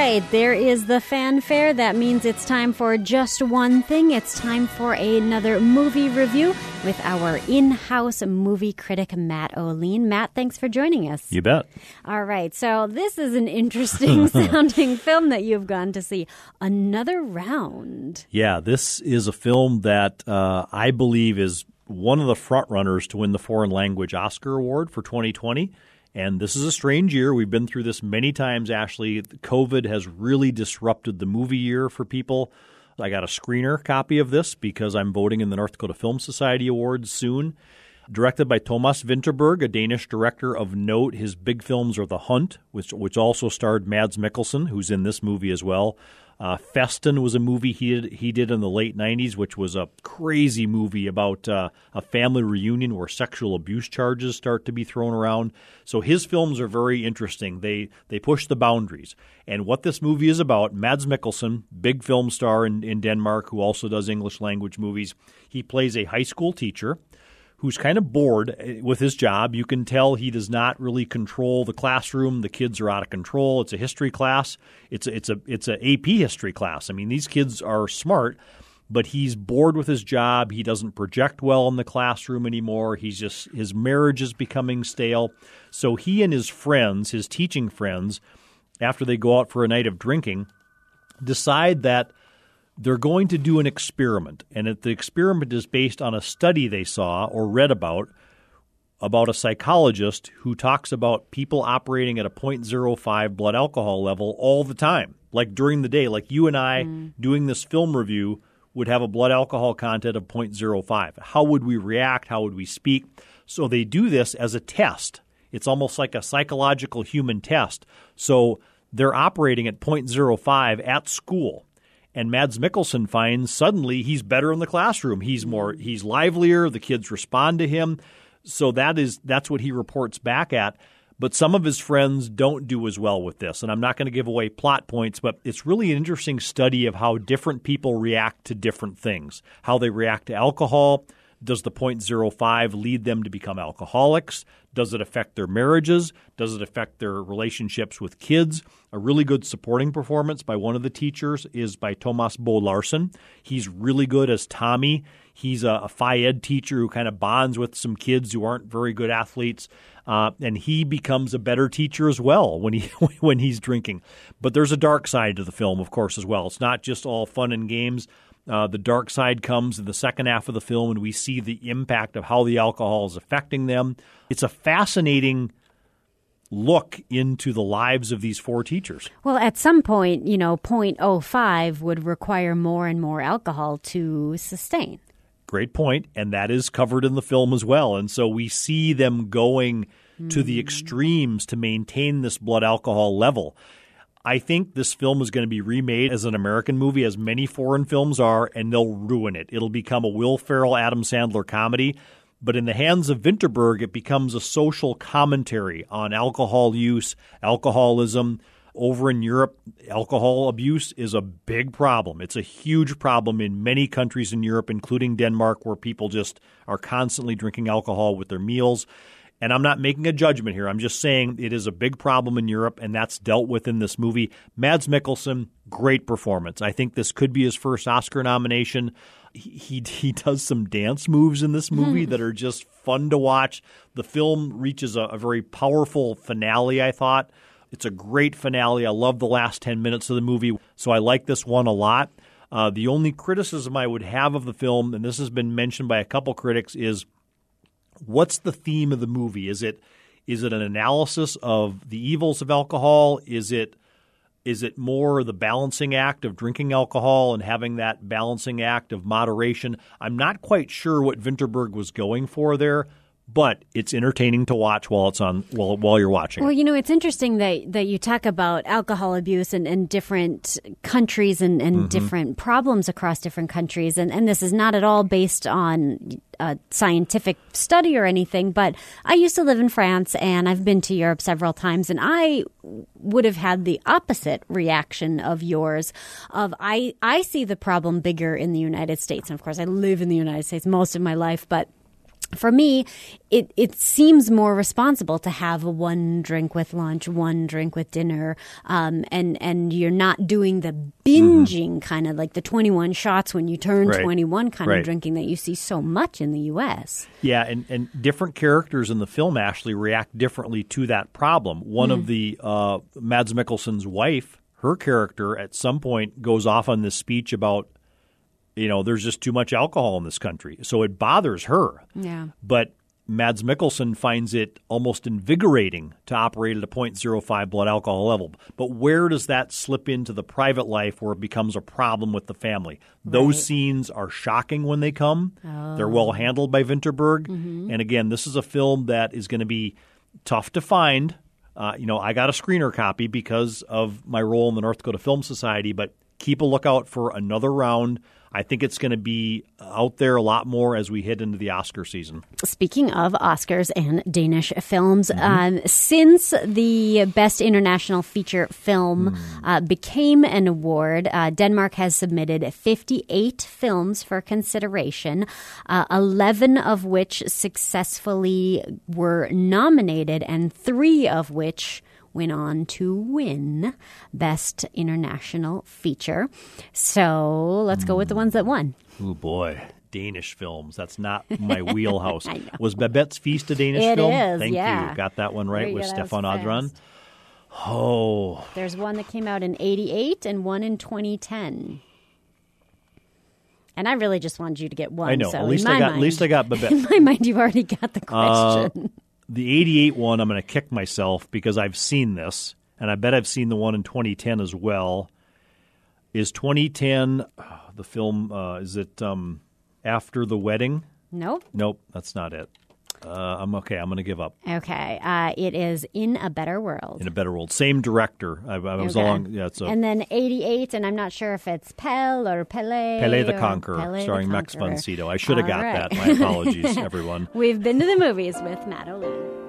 right, there is the fanfare. That means it's time for just one thing. It's time for another movie review with our in-house movie critic, Matt Olien. Matt, thanks for joining us. You bet. All right, so this is an interesting sounding film that you've gone to see. Another Round. Yeah, this is a film that I believe is one of the frontrunners to win the Foreign Language Oscar Award for 2020. And this is a strange year. We've been through this many times, Ashley. COVID has really disrupted the movie year for people. I got a screener copy of this because I'm voting in the North Dakota Film Society Awards soon. Directed by Thomas Vinterberg, a Danish director of note. His big films are The Hunt, which also starred Mads Mikkelsen, who's in this movie as well. Festen was a movie he did in the late 90s, which was a crazy movie about a family reunion where sexual abuse charges start to be thrown around. So his films are very interesting. They push the boundaries. And what this movie is about, Mads Mikkelsen, big film star in Denmark who also does English language movies, he plays a high school teacher who's kind of bored with his job. You can tell he does not really control the classroom. The kids are out of control. It's a history class. It's a AP history class. I mean, these kids are smart, but he's bored with his job. He doesn't project well in the classroom anymore. His marriage is becoming stale. So he and his friends, his teaching friends, after they go out for a night of drinking, decide that they're going to do an experiment, and the experiment is based on a study they saw or read about a psychologist who talks about people operating at a 0.05 blood alcohol level all the time, like during the day. Like you and I doing this film review would have a blood alcohol content of 0.05. How would we react? How would we speak? So they do this as a test. It's almost like a psychological human test. So they're operating at 0.05 at school. And Mads Mikkelsen finds suddenly he's better in the classroom. He's livelier. The kids respond to him. So that's what he reports back at. But some of his friends don't do as well with this. And I'm not going to give away plot points, but it's really an interesting study of how different people react to different things, how they react to alcohol. Does the 0.05 lead them to become alcoholics? Does it affect their marriages? Does it affect their relationships with kids? A really good supporting performance by one of the teachers is by Thomas Bo Larsen. He's really good as Tommy. He's a Phi Ed teacher who kind of bonds with some kids who aren't very good athletes, and he becomes a better teacher as well when he's drinking. But there's a dark side to the film, of course, as well. It's not just all fun and games. The dark side comes in the second half of the film, and we see the impact of how the alcohol is affecting them. It's a fascinating look into the lives of these four teachers. Well, at some point, 0.05 would require more and more alcohol to sustain. Great point, and that is covered in the film as well. And so we see them going to the extremes to maintain this blood alcohol level. I think this film is going to be remade as an American movie, as many foreign films are, and they'll ruin it. It'll become a Will Ferrell, Adam Sandler comedy. But in the hands of Vinterberg, it becomes a social commentary on alcohol use, alcoholism. Over in Europe, alcohol abuse is a big problem. It's a huge problem in many countries in Europe, including Denmark, where people just are constantly drinking alcohol with their meals. And I'm not making a judgment here. I'm just saying it is a big problem in Europe, and that's dealt with in this movie. Mads Mikkelsen, great performance. I think this could be his first Oscar nomination. He does some dance moves in this movie that are just fun to watch. The film reaches a very powerful finale, I thought. It's a great finale. I love the last 10 minutes of the movie, so I like this one a lot. The only criticism I would have of the film, and this has been mentioned by a couple critics, is what's the theme of the movie? Is it an analysis of the evils of alcohol? Is it more the balancing act of drinking alcohol and having that balancing act of moderation? I'm not quite sure what Vinterberg was going for there, but it's entertaining to watch while you're watching. Well, it's interesting that you talk about alcohol abuse and different countries and different problems across different countries. And this is not at all based on a scientific study or anything, but I used to live in France and I've been to Europe several times, and I would have had the opposite reaction of yours. I see the problem bigger in the United States. And of course, I live in the United States most of my life, but for me, it seems more responsible to have one drink with lunch, one drink with dinner, and you're not doing the binging kind of like the 21 shots when you turn 21 kind of drinking that you see so much in the U.S. Yeah, and different characters in the film, Ashley, react differently to that problem. One of the Mads Mikkelsen's wife, her character at some point goes off on this speech about, there's just too much alcohol in this country. So it bothers her. Yeah. But Mads Mikkelsen finds it almost invigorating to operate at a 0.05 blood alcohol level. But where does that slip into the private life where it becomes a problem with the family? Those scenes are shocking when they come. They're well handled by Vinterberg. And again, this is a film that is going to be tough to find. I got a screener copy because of my role in the North Dakota Film Society, but keep a lookout for another round. I think it's going to be out there a lot more as we head into the Oscar season. Speaking of Oscars and Danish films, since the Best International Feature Film became an award, Denmark has submitted 58 films for consideration, 11 of which successfully were nominated and 3 of which went on to win Best International Feature. So let's go with the ones that won. Oh, boy. Danish films. That's not my wheelhouse. I know. Was Babette's Feast a Danish film? It is, Thank yeah. you. Got that one right with That was Stefan fast. Adran. Oh. There's one that came out in 88 and one in 2010. And I really just wanted you to get one. I know. So At least I got Babette. In my mind, you've already got the question. The 88 one, I'm going to kick myself because I've seen this, and I bet I've seen the one in 2010 as well. Is 2010 the film, is it After the Wedding? Nope. Nope, that's not it. I'm okay. I'm going to give up. Okay. It is In a Better World. In a Better World. Same director. I was Okay. along. Yeah, it's And then 88, and I'm not sure if it's Pelle or Pele. Pele the or Conqueror, Pele starring the Max von Conqueror. Sydow. I should have got All right. that. My apologies, everyone. We've been to the movies with Matt O'Leary.